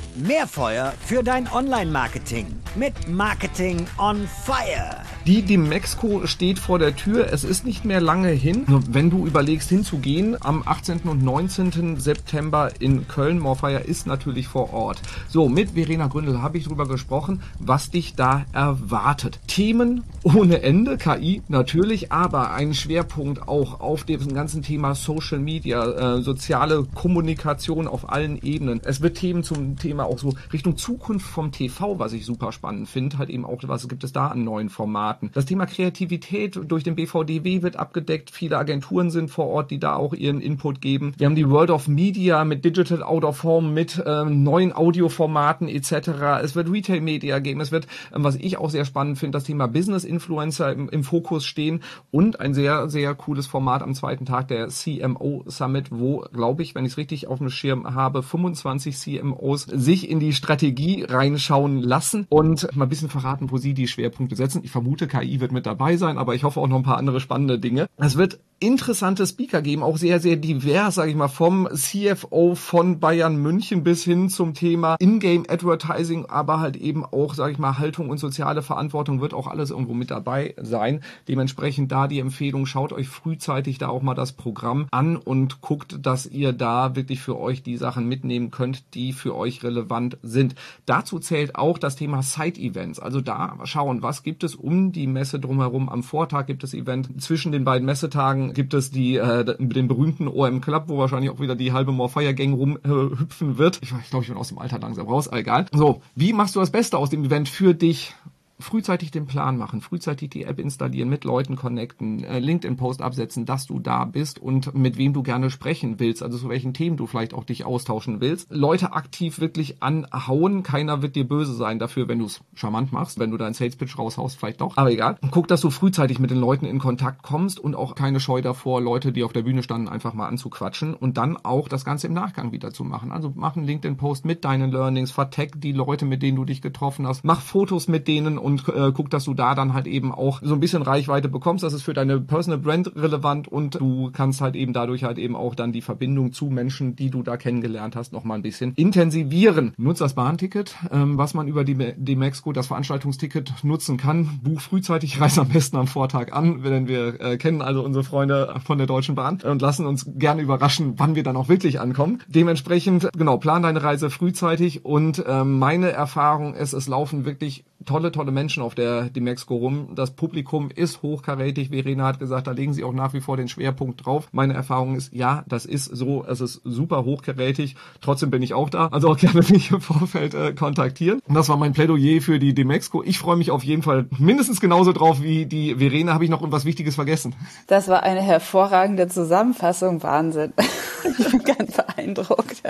Mehr Feuer für dein Online-Marketing mit Marketing on Fire. Die Demexco steht vor der Tür. Es ist nicht mehr lange hin. Wenn du überlegst, hinzugehen, am 18. und 19. September in Köln, Morfire ist natürlich vor Ort. So, mit Verena Gründel habe ich drüber gesprochen, was dich da erwartet. Themen ohne Ende, KI natürlich, aber ein Schwerpunkt auch auf dem ganzen Thema Social Media, soziale Kommunikation auf allen Ebenen. Es wird Themen zum Thema auch so Richtung Zukunft vom TV, was ich super spannend finde, halt eben auch, was gibt es da an neuen Formaten. Das Thema Kreativität durch den BVDW wird abgedeckt. Viele Agenturen sind vor Ort, die da auch ihren Input geben. Wir haben die World of Media mit Digital Out of Home, mit neuen Audioformaten etc. Es wird Retail Media geben. Es wird, was ich auch sehr spannend finde, das Thema Business Influencer im Fokus stehen und ein sehr, sehr cooles Format am zweiten Tag, der CMO Summit, wo, glaube ich, wenn ich es richtig auf dem Schirm habe, 25 CMOs sich in die Strategie reinschauen lassen und mal ein bisschen verraten, wo sie die Schwerpunkte setzen. Ich vermute, KI wird mit dabei sein, aber ich hoffe auch noch ein paar andere spannende Dinge. Es wird interessante Speaker geben, auch sehr, sehr divers, sage ich mal, vom CFO von Bayern München bis hin zum Thema Ingame Advertising, aber halt eben auch, sage ich mal, Haltung und soziale Verantwortung wird auch alles irgendwo mit dabei sein. Dementsprechend da die Empfehlung, schaut euch frühzeitig da auch mal das Programm an und guckt, dass ihr da wirklich für euch die Sachen mitnehmen könnt, die für euch relevant sind. Dazu zählt auch das Thema Side-Events, also da schauen, was gibt es um die Messe drumherum. Am Vortag gibt es Event, zwischen den beiden Messetagen gibt es den berühmten OM Club, wo wahrscheinlich auch wieder die halbe Morfire Gang rumhüpfen wird. Ich glaube, ich bin aus dem Alter langsam raus, egal. So, wie machst du das Beste aus dem Event für dich? Frühzeitig den Plan machen, frühzeitig die App installieren, mit Leuten connecten, LinkedIn-Post absetzen, dass du da bist und mit wem du gerne sprechen willst, also zu welchen Themen du vielleicht auch dich austauschen willst. Leute aktiv wirklich anhauen, keiner wird dir böse sein dafür, wenn du es charmant machst, wenn du deinen Sales-Pitch raushaust, vielleicht doch, aber egal. Guck, dass du frühzeitig mit den Leuten in Kontakt kommst und auch keine Scheu davor, Leute, die auf der Bühne standen, einfach mal anzuquatschen und dann auch das Ganze im Nachgang wieder zu machen. Also mach einen LinkedIn-Post mit deinen Learnings, vertag die Leute, mit denen du dich getroffen hast, mach Fotos mit denen und guck, dass du da dann halt eben auch so ein bisschen Reichweite bekommst. Das ist für deine Personal Brand relevant und du kannst halt eben dadurch halt eben auch dann die Verbindung zu Menschen, die du da kennengelernt hast, noch mal ein bisschen intensivieren. Nutz das Bahnticket, was man über die Demexco, das Veranstaltungsticket nutzen kann. Buch frühzeitig, reise am besten am Vortag an, denn wir kennen also unsere Freunde von der Deutschen Bahn und lassen uns gerne überraschen, wann wir dann auch wirklich ankommen. Dementsprechend, genau, plan deine Reise frühzeitig und meine Erfahrung ist, es laufen wirklich tolle Menschen auf der Demexco rum. Das Publikum ist hochkarätig. Verena hat gesagt, da legen sie auch nach wie vor den Schwerpunkt drauf. Meine Erfahrung ist, ja, das ist so, es ist super hochkarätig. Trotzdem bin ich auch da. Also auch gerne mich im Vorfeld kontaktieren. Und das war mein Plädoyer für die Demexco. Ich freue mich auf jeden Fall mindestens genauso drauf wie die Verena. Habe ich noch irgendwas Wichtiges vergessen? Das war eine hervorragende Zusammenfassung. Wahnsinn. Ich bin ganz beeindruckt.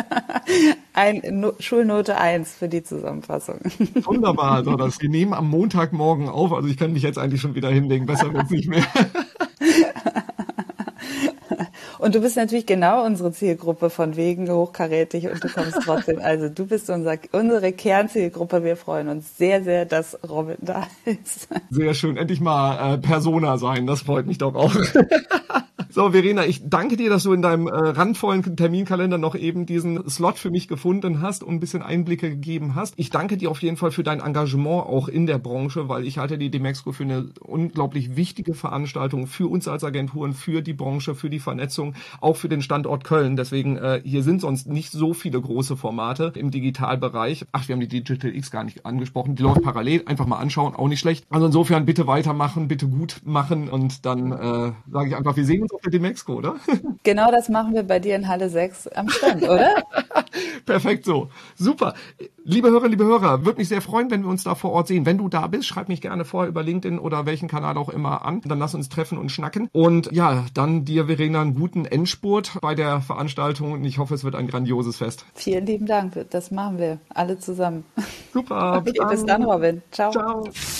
Schulnote 1 für die Zusammenfassung. Wunderbar. Also wir nehmen am Montagmorgen auf. Also ich kann mich jetzt eigentlich schon wieder hinlegen. Besser wird's nicht mehr. Und du bist natürlich genau unsere Zielgruppe von wegen hochkarätig und du kommst trotzdem. Also du bist unsere Kernzielgruppe. Wir freuen uns sehr, sehr, dass Robin da ist. Sehr schön. Endlich mal Persona sein. Das freut mich doch auch. So, Verena, ich danke dir, dass du in deinem randvollen Terminkalender noch eben diesen Slot für mich gefunden hast und ein bisschen Einblicke gegeben hast. Ich danke dir auf jeden Fall für dein Engagement auch in der Branche, weil ich halte die Demexco für eine unglaublich wichtige Veranstaltung für uns als Agenturen, für die Branche, für die Vernetzung, auch für den Standort Köln. Deswegen, hier sind sonst nicht so viele große Formate im Digitalbereich. Ach, wir haben die Digital X gar nicht angesprochen. Die läuft parallel. Einfach mal anschauen, auch nicht schlecht. Also insofern bitte weitermachen, bitte gut machen und dann sage ich einfach, wir sehen uns auf der Demexco, oder? Genau das machen wir bei dir in Halle 6 am Stand, oder? Perfekt so. Super. Liebe Hörer, würde mich sehr freuen, wenn wir uns da vor Ort sehen. Wenn du da bist, schreib mich gerne vorher über LinkedIn oder welchen Kanal auch immer an. Dann lass uns treffen und schnacken. Und ja, dann dir, Verena, einen guten Endspurt bei der Veranstaltung. Und ich hoffe, es wird ein grandioses Fest. Vielen lieben Dank. Das machen wir alle zusammen. Super. Okay, bis dann, Robin. Ciao. Ciao.